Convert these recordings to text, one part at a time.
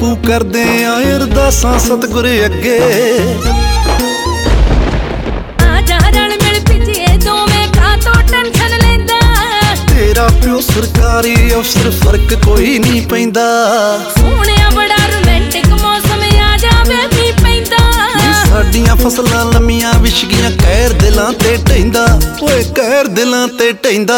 ਬਾਪੂ ਕਰਦੇ ਆ ਅਰਦਾਸਾਂ ਸਤਿਗੁਰ ਅੱਗੇ। ਆ ਜਾ ਰਲ ਮਿਲ ਪਿੱਛੇ ਦੋਵੇਂ ਕਾਤੋਂ ਟੈਨਸ਼ਨ ਲੈਂਦਾ। ਤੇਰਾ ਪਿਓ ਸਰਕਾਰੀ ਅਫਸਰ ਫਰਕ ਕੋਈ ਨਹੀਂ ਪੈਂਦਾ। ਸੋਹਣਿਆ ਬੜਾ ਰੋਮਾਂਟਿਕ ਮੌਸਮ ਆ ਜਾਵੇ ਮੀਂਹ ਪੈਂਦਾ। ਸਾਡੀਆਂ ਫਸਲਾਂ ਲੰਮੀਆਂ ਵਿਛ ਗਈਆਂ ਕਹਿਰ ਦਿਲਾਂ ਤੇ ਢਹਿੰਦਾ। ਓਏ ਕਹਿਰ ਦਿਲਾਂ ਤੇ ਢਹਿੰਦਾ।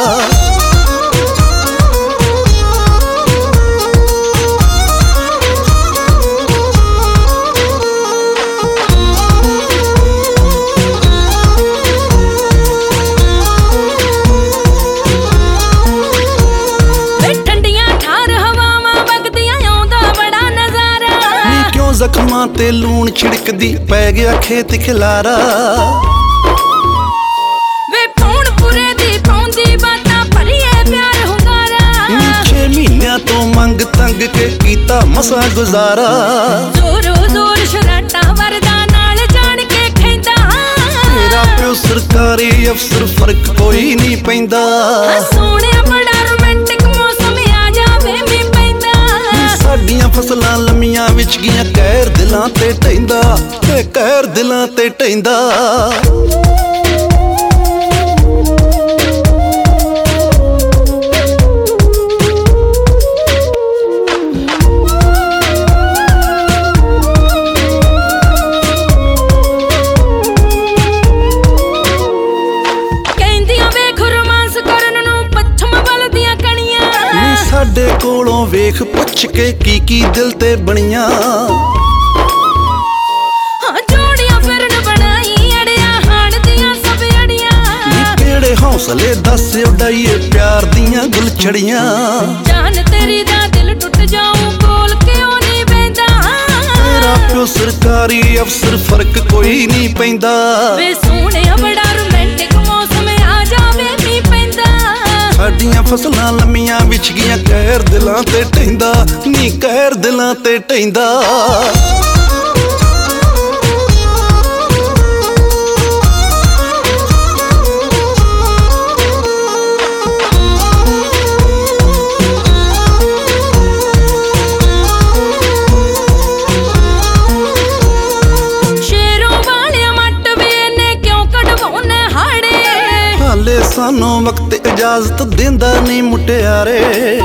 ਜ਼ਖਮਾਂ ਤੇ ਲੂਣ ਛਿੜਕਦੀ ਪੈ ਗਿਆ ਖੇਤ ਖਿਲਾਰਾ। ਵੇ ਪੂਰੇ ਦੀ ਪਾਉਂਦੀ ਬਾਤਾਂ ਭਰੀਏ ਪਿਆਰ ਹੁੰਗਾਰਾ। 6 ਮਹੀਨਿਆਂ ਤੋਂ ਮੰਗ ਤੰਗ ਕੇ ਕੀਤਾ ਮਸਾਂ ਗੁਜ਼ਾਰਾ। ਜ਼ੋਰੋ ਜ਼ੋਰ ਸ਼ਰਾਟਾਂ ਵਰਦਾ ਨਾਲ ਜਾਣ ਕੇ ਖੈਂਦਾ। ਤੇਰਾ ਪਿਓ ਸਰਕਾਰੀ ਅਫਸਰ ਫਰਕ ਕੋਈ ਨਹੀਂ ਪੈਂਦਾ। ਸੋਹਣਿਆ ਬੜਾ ਰੋਮਾਂਟਿਕ ਮੌਸਮ ਆ ਜਾਵੇ ਮੀਂਹ ਪੈਂਦਾ। ਸਾਡੀਆਂ ਫਸਲਾਂ ਲੰਮੀਆਂ ਵਿਛ ਗਈਆਂ ਕਹਿਰ ਦਿਲਾਂ ਤੇ ਢਹਿੰਦਾ। ਤੇ ਕਹਿਰ ਦਿਲਾਂ ਤੇ ਢਹਿੰਦਾ। ਕਹਿੰਦੀਆਂ ਵੇਖ ਰੋਮਾਂਸ ਕਰਨ ਨੂੰ ਪੱਛਮ ਵੱਲ ਦੀਆਂ ਕਣੀਆਂ। ਸਾਡੇ ਕੋਲੋਂ ਵੇਖ ਪੁੱਛ ਕੇ ਕੀ ਦਿਲ ਤੇ ਬਣੀਆਂ। ਹਾਂ ਜੋੜੀਆਂ ਫਿਰਨ ਬਣਾਈ ਅੜਿਆ ਹਾਣ ਦੀਆਂ ਸਭ ਅੜੀਆਂ। ਕਿਹੜੇ ਹੌਸਲੇ ਦੱਸ ਉਡਾਈਏ ਪਿਆਰ ਦੀਆਂ ਗੁਲਛੜੀਆਂ। ਜਾਨ ਤੇਰੀ ਦਾ ਦਿਲ ਟੁੱਟ ਜਾਊ ਕੋਲ ਕਿਉਂ ਨਹੀਂ ਬੈਂਦਾ। ਤੇਰਾ ਪਿਓ ਸਰਕਾਰੀ ਅਫਸਰ ਫਰਕ ਕੋਈ ਨਹੀਂ ਪੈਂਦਾ। ਵੇ ਸੋਹਣਿਆ ਬੜਾ ਰੋਮਾਂਟਿਕ ਮੌਸਮ ਆ ਜਾਵੇ ਮੀਂਹ ਪੈਂਦਾ। ਸਾਡੀਆਂ ਫਸਲਾਂ ਲੰਮੀਆਂ ਵਿਛ ਗਈਆਂ ਕਹਿਰ ਦਿਲਾਂ ਤੇ ਢਹਿੰਦਾ। ਨੀ ਕਹਿਰ ਦਿਲਾਂ ਤੇ ਢਹਿੰਦਾ। ਸ਼ੇਰੋਂ ਵਾਲਿਆ ਮੱਟ ਵੇ ਨੇ ਕਿਉਂ ਕਢਵਾਉਣੇ ਹਾੜੇ। ਹਾਲੇ ਸਾਨੂੰ ਵਕਤ ਇਜਾਜ਼ਤ ਦਿੰਦਾ ਨਹੀਂ ਮੁਟਿਆਰੇ।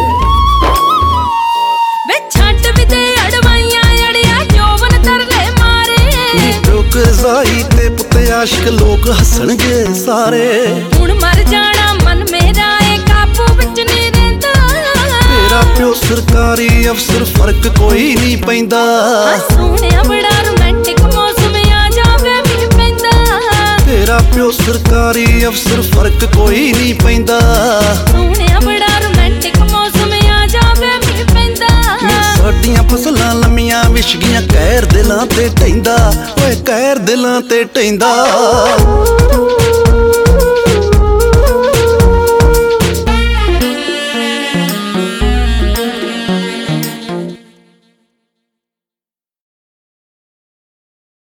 ਵੇ ਛੱਡ ਵੀ ਤੇ ਅੜਵਾਈਆਂ ਅੜਿਆ ਜੋਵਨ ਤਰਲੇ ਮਾਰੇ। ਲੋਕ ਰਜ਼ਾਈ ਤੇ ਪੁੱਤ ਆਸ਼ਕ ਲੋਕ ਹੱਸਣਗੇ ਸਾਰੇ। ਹੁਣ ਮਰ ਜਾਣਾ ਮਨ ਮੇਰਾ ਏ ਕਾਬੂ ਵਿੱਚ ਨਹੀਂ ਰਹਿੰਦਾ। ਤੇਰਾ ਪਿਓ ਸਰਕਾਰੀ ਅਫਸਰ ਫਰਕ ਕੋਈ ਨਹੀਂ ਪੈਂਦਾ। ਸੋਹਣਿਆ ਬੜਾ ਰੋਮਾਂਟਿਕ ਮੌਸਮ ਆ ਜਾਵੇ ਮੀਂਹ ਪੈਂਦਾ। ਤੇਰਾ ਪਿਓ ਸਰਕਾਰੀ ਅਫਸਰ ਫਰਕ ਕੋਈ ਨਹੀਂ ਪੈਂਦਾ। ਸੋਹਣਿਆ ਬੜਾ ਰੋਮਾਂਟਿਕ ਮੌਸਮ ਆ ਜਾਵੇ ਮੀਂਹ ਪੈਂਦਾ। ਸਾਡੀਆਂ ਫਸਲਾਂ ਲੰਮੀਆਂ ਵਿਛ ਗਈਆਂ ਕਹਿਰ ਦਿਲਾਂ ਤੇ ਢਹਿੰਦਾ। ਓਏ ਕਹਿਰ ਦਿਲਾਂ ਤੇ ਢਹਿੰਦਾ।